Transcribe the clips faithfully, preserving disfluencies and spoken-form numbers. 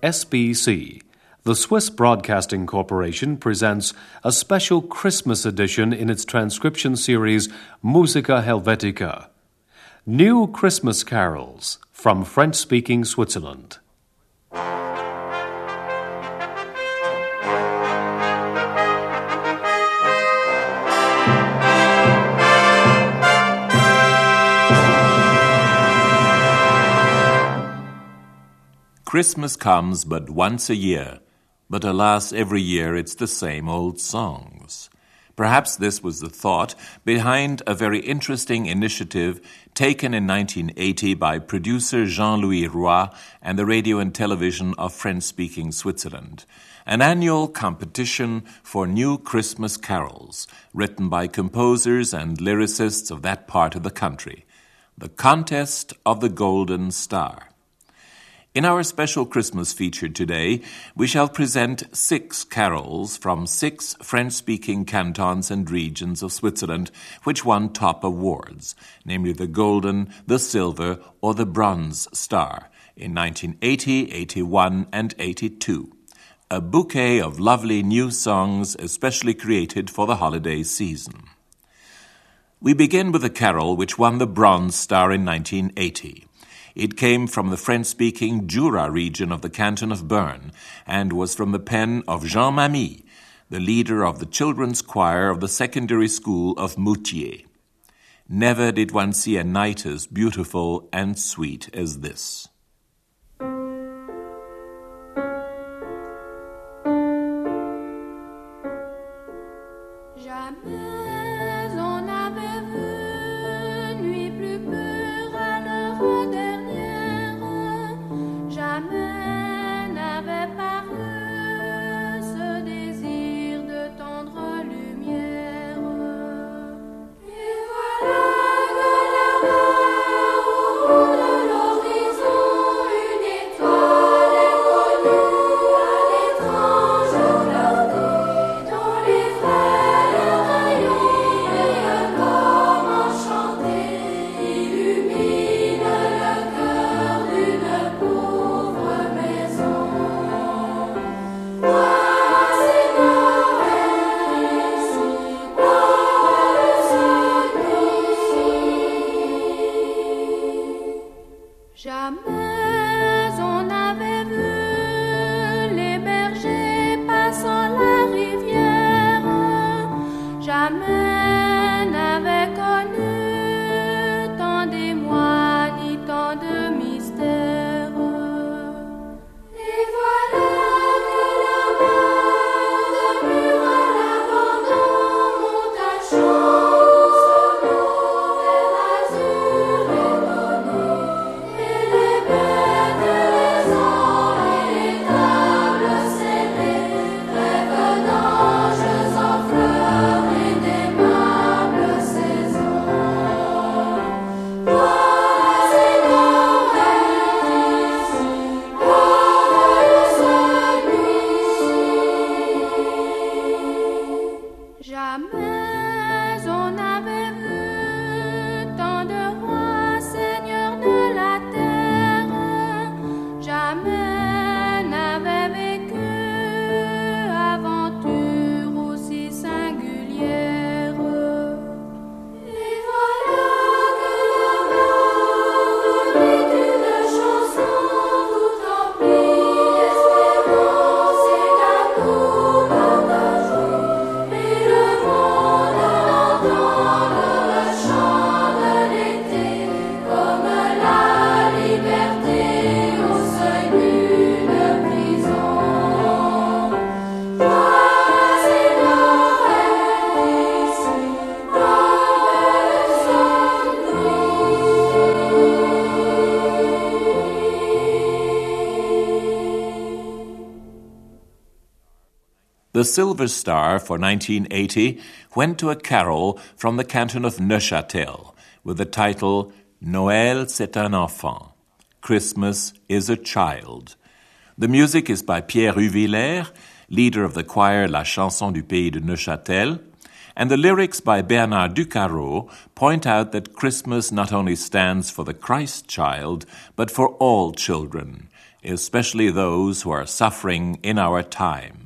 S B C, the Swiss Broadcasting Corporation presents a special Christmas edition in its transcription series Musica Helvetica. New Christmas carols from French-speaking Switzerland. Christmas comes but once a year, but alas, every year it's the same old songs. Perhaps this was the thought behind a very interesting initiative taken in nineteen eighty by producer Jean-Louis Roy and the Radio and Television of French-speaking Switzerland, an annual competition for new Christmas carols written by composers and lyricists of that part of the country, the Contest of the Golden Star. In our special Christmas feature today, we shall present six carols from six French-speaking cantons and regions of Switzerland which won top awards, namely the Golden, the Silver, or the Bronze Star in nineteen eighty, eighty-one, and eighty-two. A bouquet of lovely new songs especially created for the holiday season. We begin with a carol which won the Bronze Star in nineteen eighty. It came from the French-speaking Jura region of the canton of Bern and was from the pen of Jean Mamie, the leader of the children's choir of the secondary school of Moutier. Never did one see a night as beautiful and sweet as this. The Silver Star for nineteen eighty went to a carol from the canton of Neuchâtel with the title Noël c'est un enfant, Christmas is a child. The music is by Pierre Huvillers, leader of the choir La Chanson du Pays de Neuchâtel, and the lyrics by Bernard Ducarreau point out that Christmas not only stands for the Christ child, but for all children, especially those who are suffering in our time.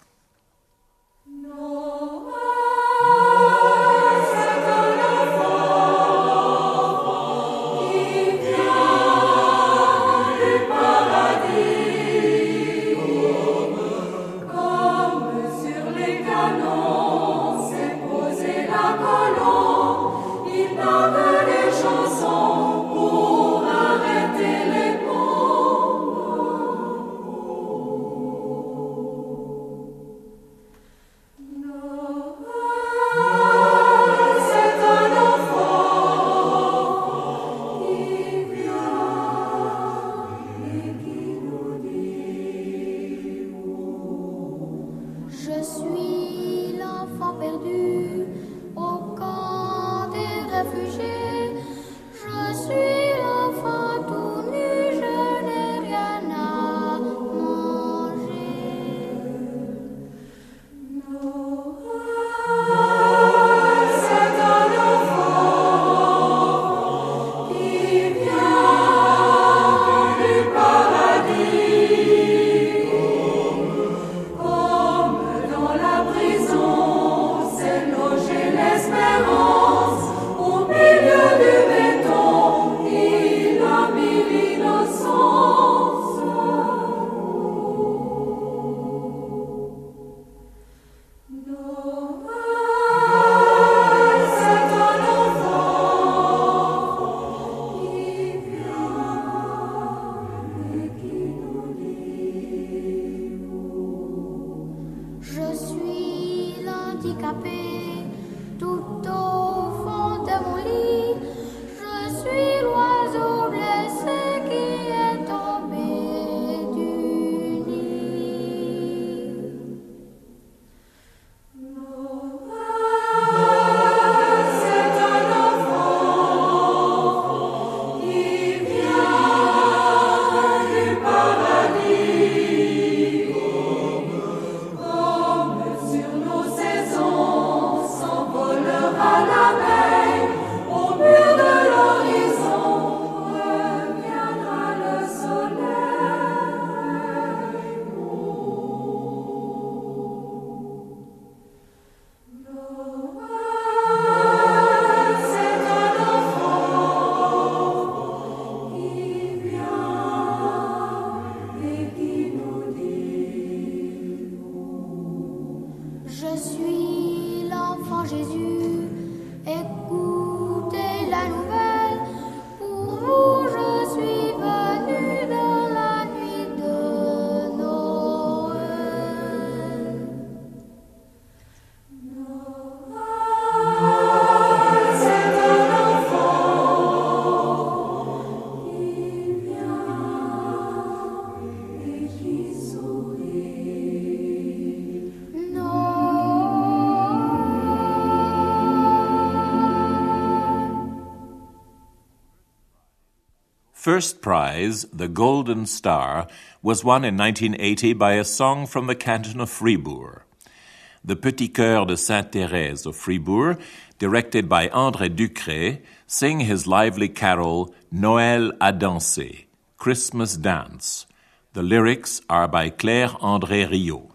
First prize, the Golden Star, was won in nineteen eighty by a song from the canton of Fribourg. The Petit Chœur de Sainte-Thérèse of Fribourg, directed by André Ducré, sing his lively carol Noël à danser, Christmas Dance. The lyrics are by Claire André Riot.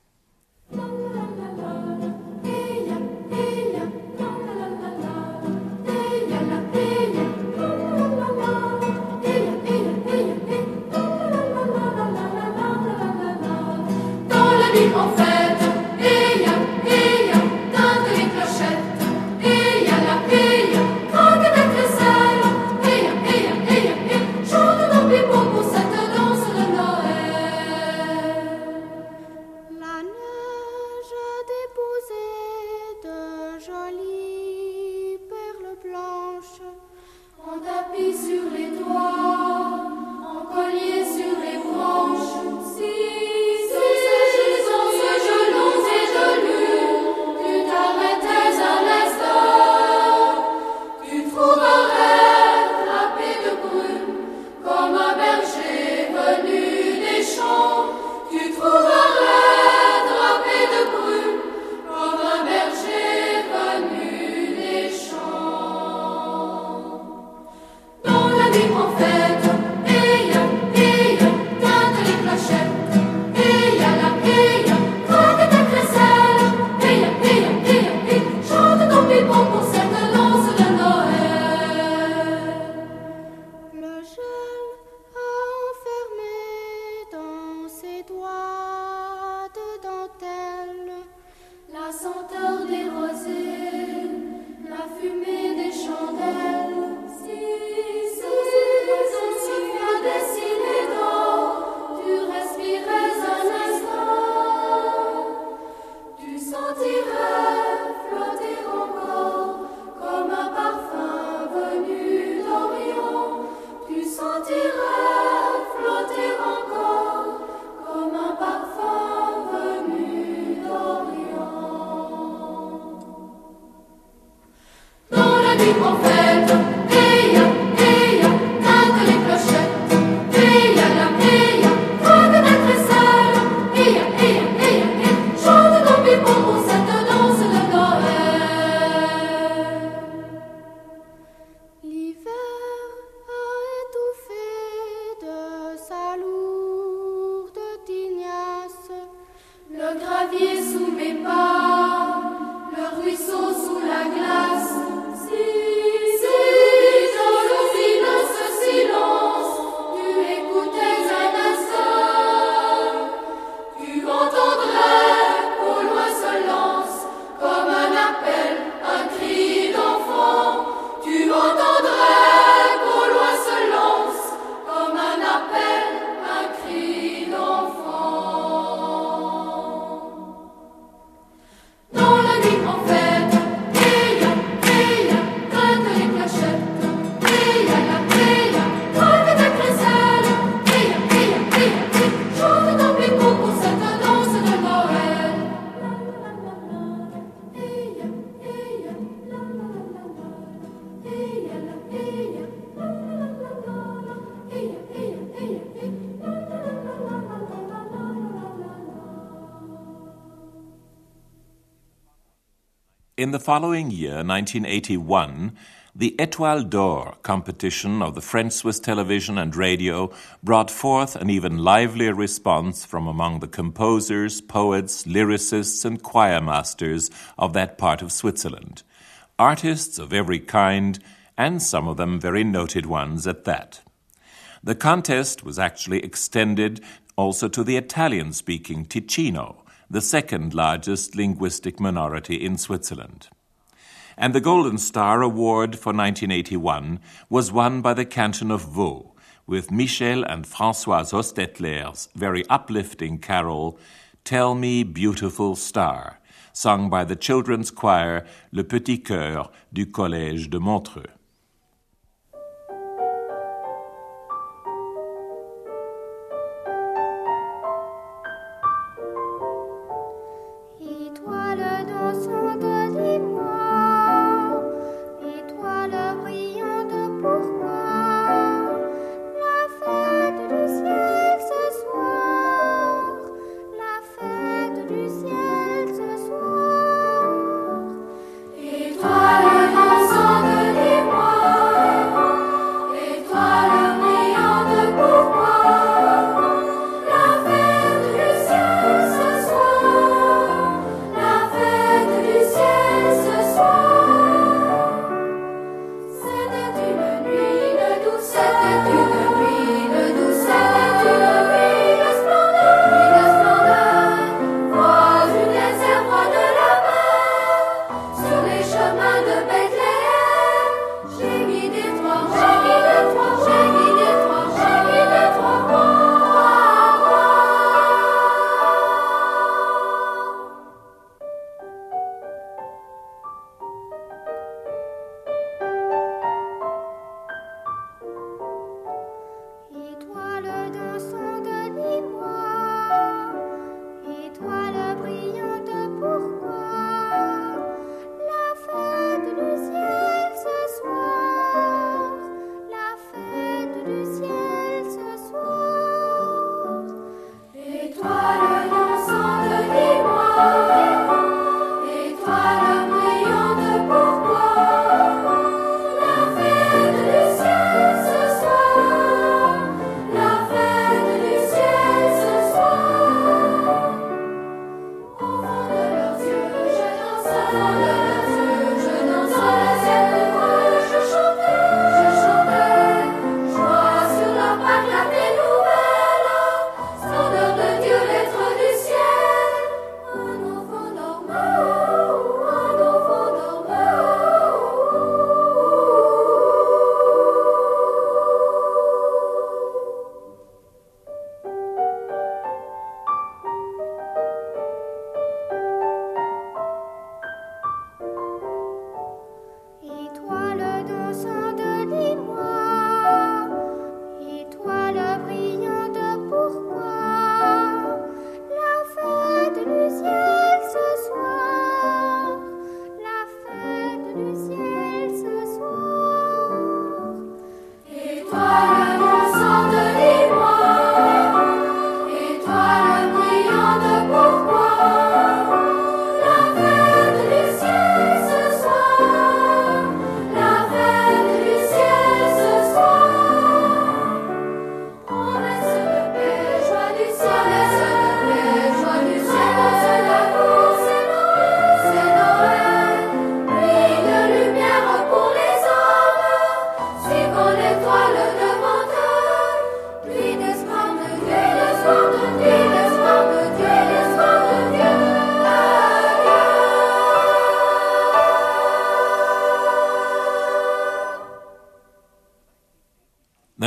En fête, et ya, et ya, tinte les clochettes, et ya la, et ya, craque des crécelles, et ya, et ya, et ya, et chante nos pipeaux pour cette danse de Noël. La neige sentirait flotter encore comme un parfum venu d'Orient. Dans la nuit prophète, Eya, Eya, tintent les clochettes, Eya, la Eya, vague des tressailles, Eya, Eya, Eya, Eya, chante ton pipon pour cette danse de Noël. L'hiver a étouffé de sa lourde tignasse le gravier sous mes pas, le ruisseau sous la glace. Si, si, dans le silence, silence, tu écoutais un instant, tu entendrais qu'au loin se lance comme un appel, un cri d'enfant. Tu entendrais qu'au loin se lance comme un appel, un cri d'enfant. Dans la nuit en fête, Eya, Eya, tintent les clochettes, Eya, la Eya, vague des crécelles, Eya, Eya, Eya, Eya, chante ton picot pour cette danse de Noël. Eya, Eya, la la la la la, Eya, la Eya, la la la la la, Eya, Eya, Eya, Eya, la la la la la la la la la. In the following year, nineteen eighty-one, the Étoile d'Or competition of the French Swiss television and radio brought forth an even livelier response from among the composers, poets, lyricists, and choir masters of that part of Switzerland. Artists of every kind, and some of them very noted ones at that. The contest was actually extended also to the Italian-speaking Ticino, the second largest linguistic minority in Switzerland. And the Golden Star Award for nineteen eighty-one was won by the canton of Vaud, with Michel and Françoise Hostetler's very uplifting carol, Tell Me Beautiful Star, sung by the children's choir Le Petit Chœur du Collège de Montreux. Étoile dansante, dis-moi, étoile brillante, pourquoi la fête du ciel ce soir, la fête du ciel ce soir. Étoile dansante, dis-moi.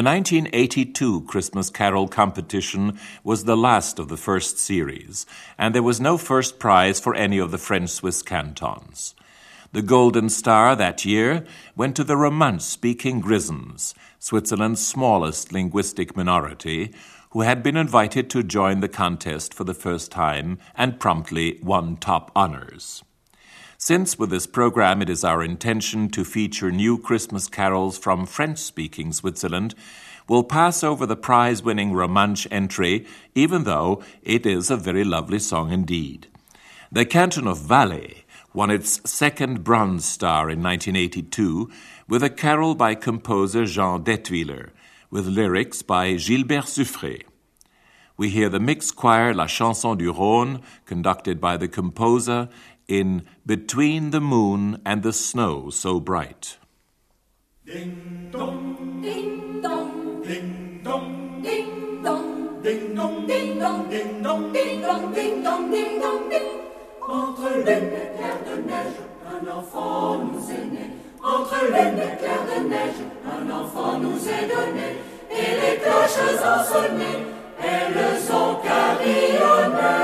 nineteen eighty-two Christmas Carol competition was the last of the first series, and there was no first prize for any of the French-Swiss cantons. The Golden Star that year went to the Romansh-speaking Grisons, Switzerland's smallest linguistic minority, who had been invited to join the contest for the first time and promptly won top honors. Since with this program it is our intention to feature new Christmas carols from French-speaking Switzerland, we'll pass over the prize-winning Romansh entry, even though it is a very lovely song indeed. The canton of Valais won its second Bronze Star in nineteen eighty-two with a carol by composer Jean Detwiller, with lyrics by Gilbert Suffré. We hear the mixed choir La Chanson du Rhône, conducted by the composer, in Between the Moon and the Snow So Bright. Ding dong, ding dong, ding dong, ding dong, ding dong, ding dong, ding dong, ding dong, ding dong, ding dong, ding. Entre les éclairs de neige, un enfant nous est né. Entre les éclairs de neige, un enfant nous est donné. Et les cloches ont sonné, elles ont carillonné.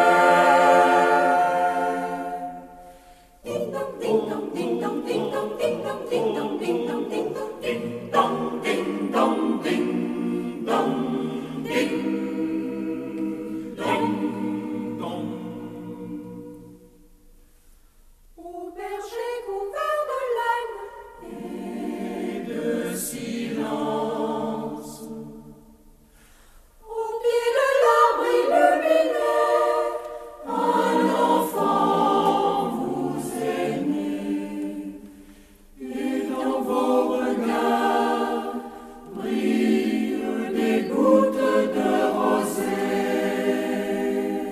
Ding dong, ding dong, ding dong, ding dong, ding dong, ding dong, ding dong, ding dong, ding dong, ding dong, ding dong, ding dong, dong. Au berger couvert de laine et de silence, au pied de l'arbre illuminé, un enfant vous est né, et dans vos regards brillent des gouttes de rosée.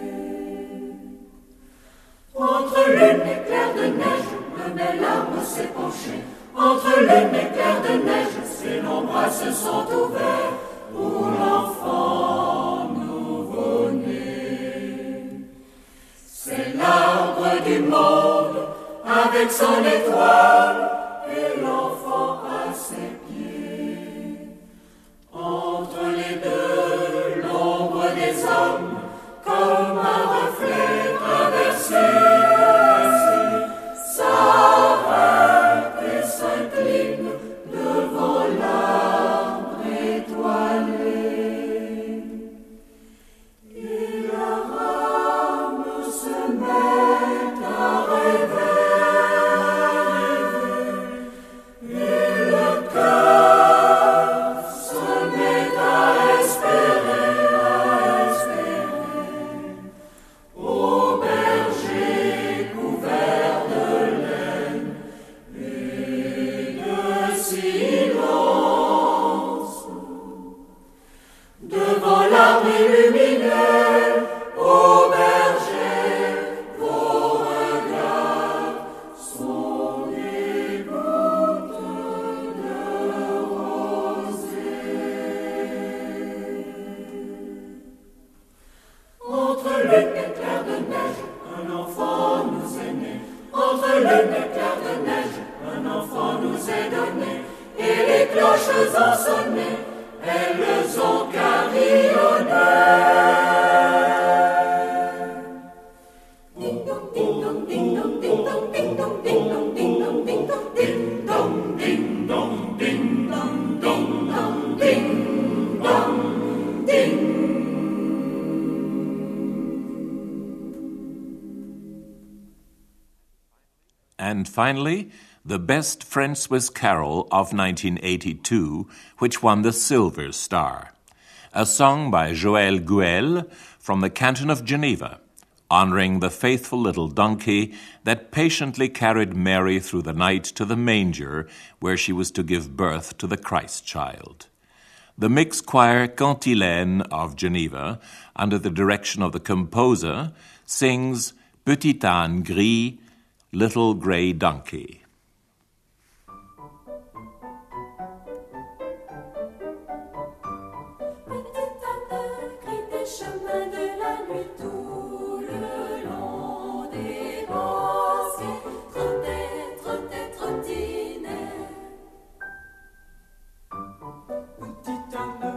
Entre les éclairs de neige, un bel arbre s'est penché. Entre les éclairs de neige, ses longs bras se sont ouverts pour l'enfant nouveau-né. C'est l'arbre du monde avec son étoile et l'enfant à ses pieds. Entre les deux, l'ombre des hommes, comme un reflet traversé, s'arrête et s'incline devant l'arbre étoilé. Et la rame se met à rêver, et le cœur se met à espérer, à espérer. Au berger couvert de laine et de silence, devant l'arbre illuminé, au berger, vos regards sont des gouttes de rosée. Entre les éclairs de neige, un enfant nous est né. Entre les éclairs de neige, un enfant nous est donné. Et les cloches ont sonné, elles ont carillonné. Ding dong, ding dong, ding dong, ding dong, ding dong, ding dong, ding dong, ding dong, ding dong, ding dong, ding dong, ding dong, ding dong, ding. And finally, the best French-Swiss carol of nineteen eighty-two, which won the Silver Star, a song by Joël Guel from the canton of Geneva, honoring the faithful little donkey that patiently carried Mary through the night to the manger where she was to give birth to the Christ child. The mixed choir Cantilène of Geneva, under the direction of the composer, sings Petit âne gris, Little Grey Donkey. Petit âne gris des chemins de la nuit, tout le long des bosquets, trottait, trottait, trottinait. Petit âne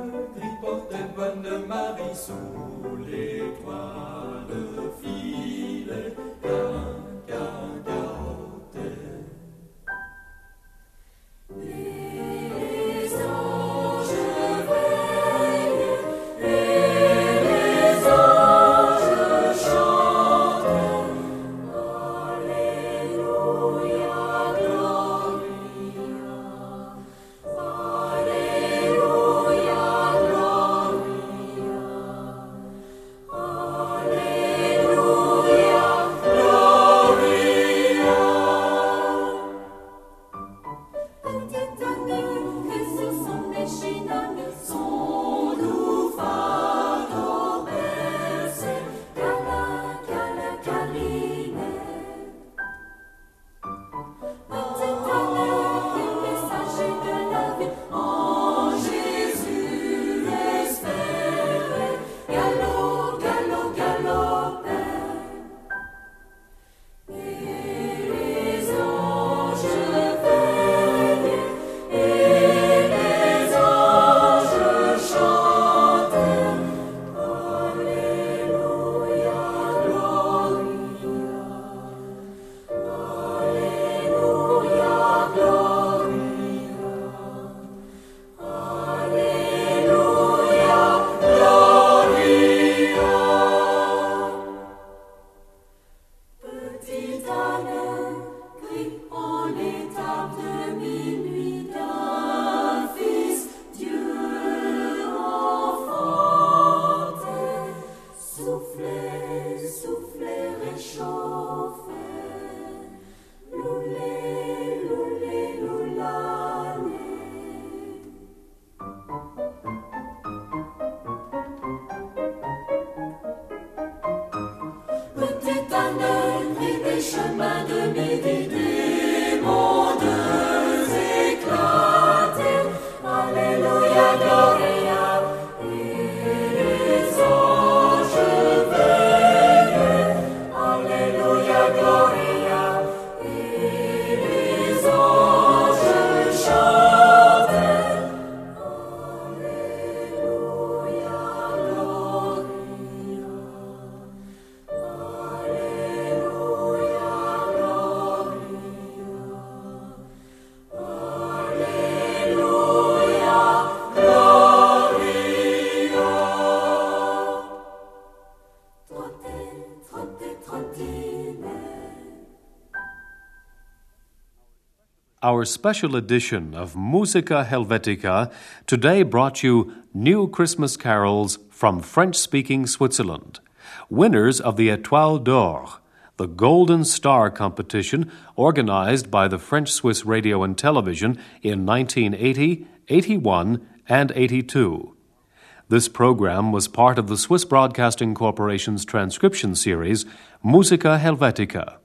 our special edition of Musica Helvetica today brought you new Christmas carols from French-speaking Switzerland, winners of the Étoile d'Or, the Golden Star competition organized by the French-Swiss Radio and Television in nineteen eighty, eighty-one, and eighty-two. This program was part of the Swiss Broadcasting Corporation's transcription series, Musica Helvetica.